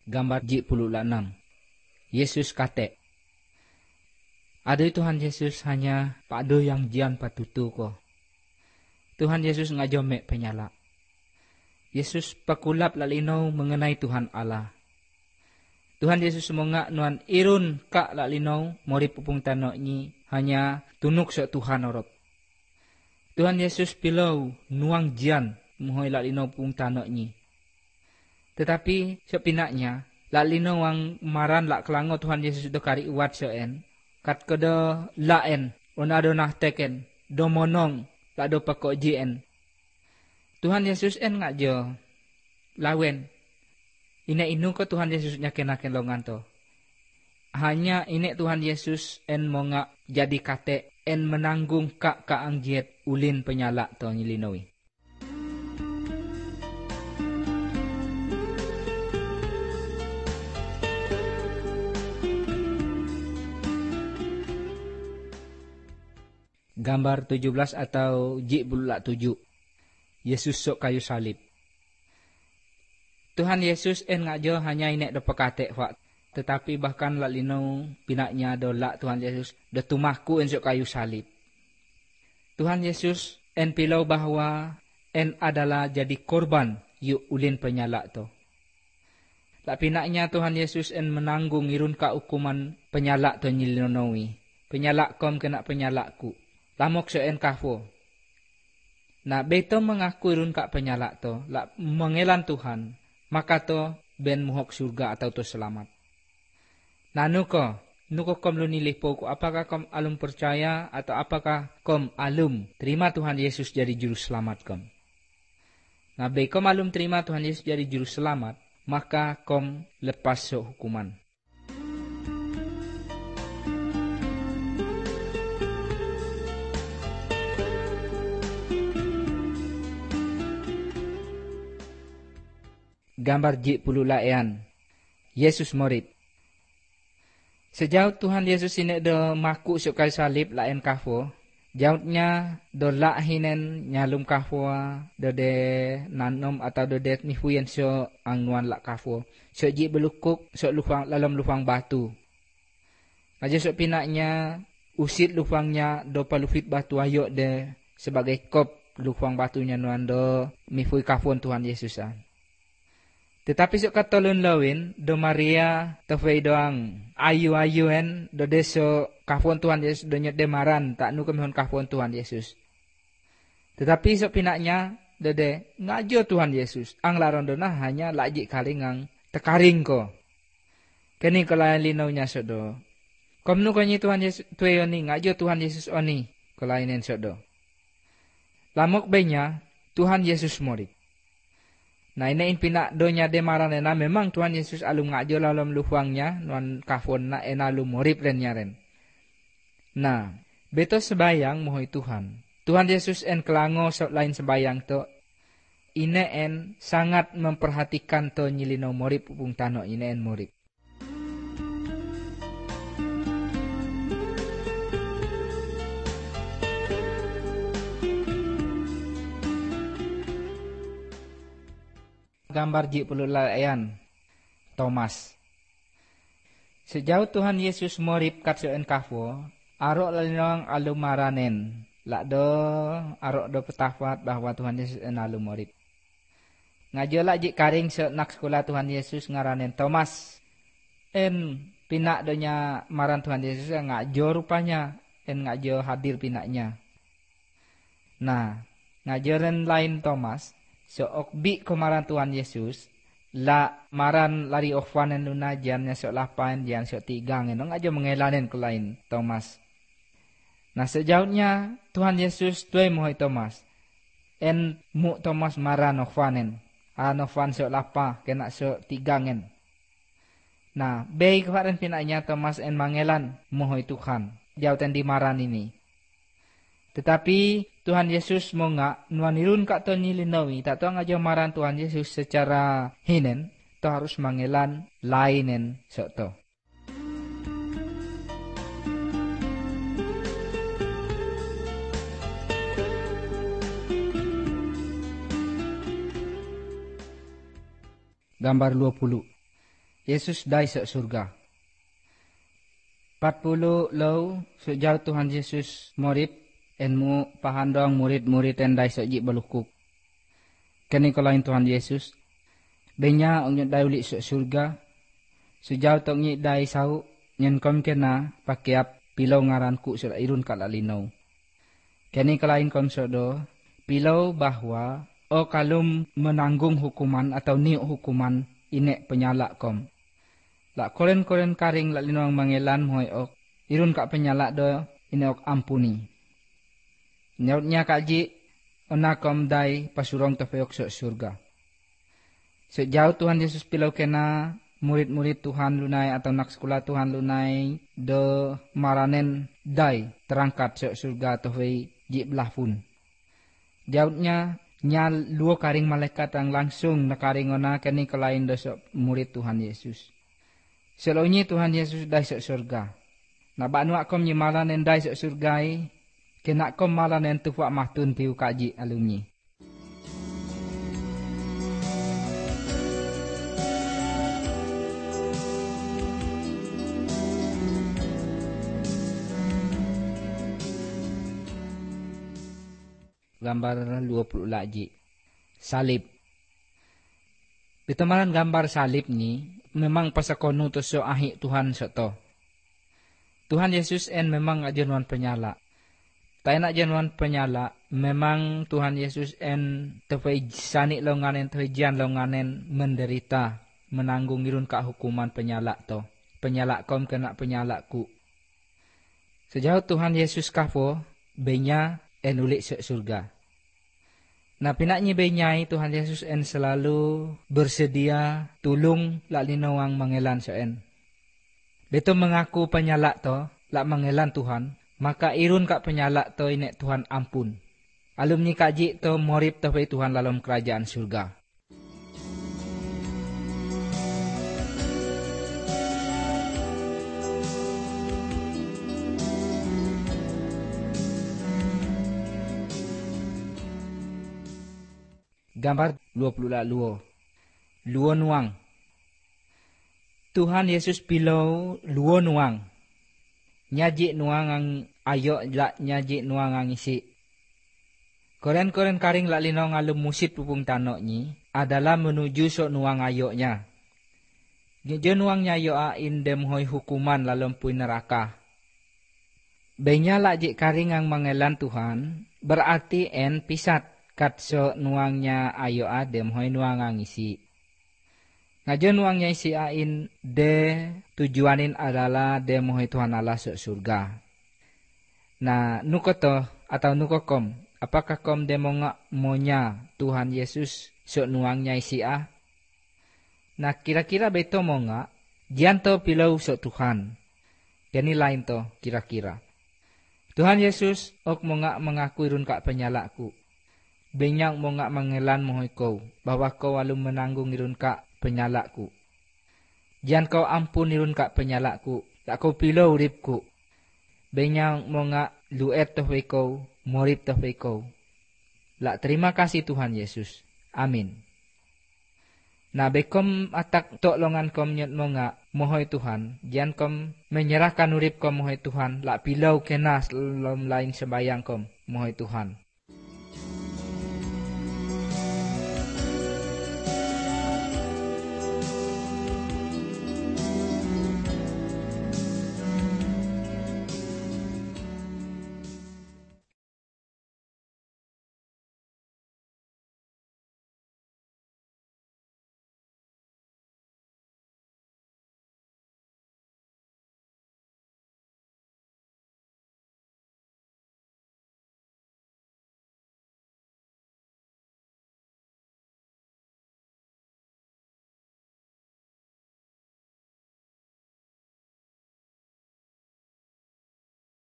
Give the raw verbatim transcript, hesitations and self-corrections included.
Gambar J puluh enam. Yesus kate. Ada Tuhan Yesus hanya pada yang jian patutu ko. Tuhan Yesus ngajomek penyala. Yesus pakulap lalino mengenai Tuhan Allah. Tuhan Yesus mengak nuan irun kak lalino mori pupung tanok ni hanya tunuk sok Tuhan orop. Tuhan Yesus pilau nuang jian mohoi lalino pupung tanok ni. Tetapi sepinaknya lalino wang maran lak kelango Tuhan Yesus do kari uat soen kat kedo laen onado nah teken do monong lak do pakok jien. Tuhan Yesus en ngak jo lawen. Ine inu ko Tuhan Yesus nyaken-naken longan to. Hanya ine Tuhan Yesus en monga jadi kate en menanggung kak kaang jiet ulin penyala to nyilinoi. Gambar tujuh belas atau J puluh tujuh. Yesus sok kayu salib. Tuhan Yesus en ngajo hanya inek do pekate fak. Tetapi bahkan lalino pinaknya do lak Tuhan Yesus do tumahku en sok kayu salib. Tuhan Yesus en pilau bahwa en adalah jadi korban yuk ulin penyala to. Lak pinaknya Tuhan Yesus en menanggung irun ka hukuman penyala to nyilinowi. Penyala kom kena penyalaku. Lamok soen kafo. Nah beto mengaku irun kak penyala to, lak mengelan Tuhan, maka to ben muhok surga atau to selamat. Nah nuko, nuko kom lu nilih poko, apakah kom alum percaya atau apakah kom alum terima Tuhan Yesus jadi juru selamat kom. Nah be kom alum terima Tuhan Yesus jadi juru selamat, maka kom lepas so hukuman. Gambar J puluh layan. Yesus murid. Sejauh Tuhan Yesus ini do maku sok kayu salib laen kafo, jautnya do lak hinen nyalum kafo do de nanom atau do de nifuyen so angnuan lak kafo. So J belukuk sok lufang dalam lufang batu. Aja sok pinaknya usit lufangnya do palufit batu ayok de sebagai kop lufang batunya nuan do mifui kafon Tuhan Yesusan. Tetapi sok katolun lawin do Maria tefei doang ayu-ayuen do deso kafon Tuhan Yesus do nyet demaran tak nu kemihon kafon Tuhan Yesus. Tetapi sok pinaknya do de ngajo Tuhan Yesus ang laron do nah hanya lajik kalingang tekaring ko. Kini kelayan linaunya sok do. Kom nu konyi Tuhan Yesus tuwe oni ngajo Tuhan Yesus oni kelayanen sok do. Lamok benya Tuhan Yesus murid. Nah ini pinak donya demaran ena memang Tuhan Yesus alum ngajo lalam lufuangnya nuan kafon na ena alum morip rennya ren. Nah beto sebayang mohoi Tuhan. Tuhan Yesus en kelango sok lain sebayang to. Ine en sangat memperhatikan to nyilino morip upung tano ine en morip. Gambar J puluh layan. Thomas. Sejauh Tuhan Yesus morip kat soen kafo, arok lalinong alum maranen. Lak do arok do petafat bahwa Tuhan Yesus en alum morip. Ngajo lak jik karing so nak sekolah Tuhan Yesus ngaranen Thomas. En pinak donya maran Tuhan Yesus ngajo rupanya. En ngajo hadir pinaknya. Nah, ngajaran lain Thomas. So okbi kemaran Tuhan Yesus la maran lari ofwanen luna jannya sok lapan jan sok tigang enong aja mengelanen ke lain Thomas. Nah sejauhnya Tuhan Yesus tuai mohoi Thomas. En mu Thomas maran ofwanen. An ofwan sok lapa kena sok tigangen. Nah bei kemarin pinaknya Thomas en mangelan mohoi Tuhan. Jautan di maran ini. Tetapi Tuhan Yesus mau ngak nuanirun kak to nyilinawi tak to ngajo maran Tuhan Yesus secara hinen to harus mangelan lainen sok to. Gambar dua puluh. Yesus dai sa surga. empat puluh lau sejauh Tuhan Yesus morip en mu pahandong murid-murid en dai sa ji balukuk. Kani kalain Tuhan Yesus benya ong dai uli sa surga. Sejauh tong nyi dai sau nyen kom kena pakiap pilau ngaranku sa irun kalalinaw. Kani kalain kom sodo pilau bahwa o kalum menanggung hukuman atau niuk hukuman inek penyala kom. La koren-koren karing la linong mangelan moy ok irun ka penyala do ine ok ampuni. Nyautnya kaji ona kom dai pasurong tafeok sa surga. Sejauh Tuhan Yesus pilau kena murid-murid Tuhan lunai atau nak sekolah Tuhan lunai do maranen dai terangkat sa surga tafei ji belah pun. Jautnya nyal luo karing malaikat ang langsung nakaring ona kani kalain do sa murid Tuhan Yesus. Selonyi Tuhan Yesus dai sa surga. Na banu akom nyi malanen dai sa surgai kena kom malanen tufa mahtun piu kaji alunyi. Gambar dua puluh lagi. Salib. Pitamaran gambar salib ni memang pasakonu to so ahi Tuhan soto. Tuhan Yesus en memang ajanuan penyala. Tayo na ajanuan penyala memang Tuhan Yesus en tefai sani longanen tefai jian longanen menderita menanggung irun ka hukuman penyala to. Penyala kom kena penyala ku. Sejauh Tuhan Yesus kafo benya en ulik sa surga. Nah pinaknya benyai Tuhan Yesus en selalu bersedia tulung lak linawang mangelan sa en. Beto mengaku penyala to lak mangelan Tuhan, maka irun kak penyala to inek Tuhan ampun. Alumni kaji to morip to Tuhan dalam kerajaan surga. Gambar dua puluh luo. Luo nuang. Tuhan Yesus pilau luo nuang. Nyaji nuang ang ayo lak nyaji nuang ang isi. Koren-koren karing lak lino ngalum musit pupung tanok ni adalah menuju sok nuang ayoknya. Ngejo nuang nyayo a indem hoi hukuman lalom pui neraka. Benya lak jik karing ang mangelan Tuhan berarti en pisat. Kat so nuangnya ayo adem hoi nuangang isi. Ngajon nuangnya isi ain de tujuanin adalah dem hoi Tuhan Allah so surga. Nah nukoto atau nukokom apakah kom demo nga monya Tuhan Yesus so nuangnya isi a? Nah kira-kira beto mo nga janto pilau so Tuhan. Yani lain to kira-kira. Tuhan Yesus ok mo nga mengaku irun kak penyalaku. Benyak mo nga mangelan mo ikaw, bahwa kau alum menanggung irun ka penyalaku. Diyan kau ampun irun ka penyalaku, tak kau pilau uripku. Benyak mo nga luet toh ikaw, morip toh ikaw. La terima kasih Tuhan Yesus. Amin. Na bekom atak tolongan kom nyot mo nga mohoy Tuhan, diyan kom menyerahkan urip kom mohoy Tuhan, la pilau kenas lom lain sembayang kom mohoy Tuhan.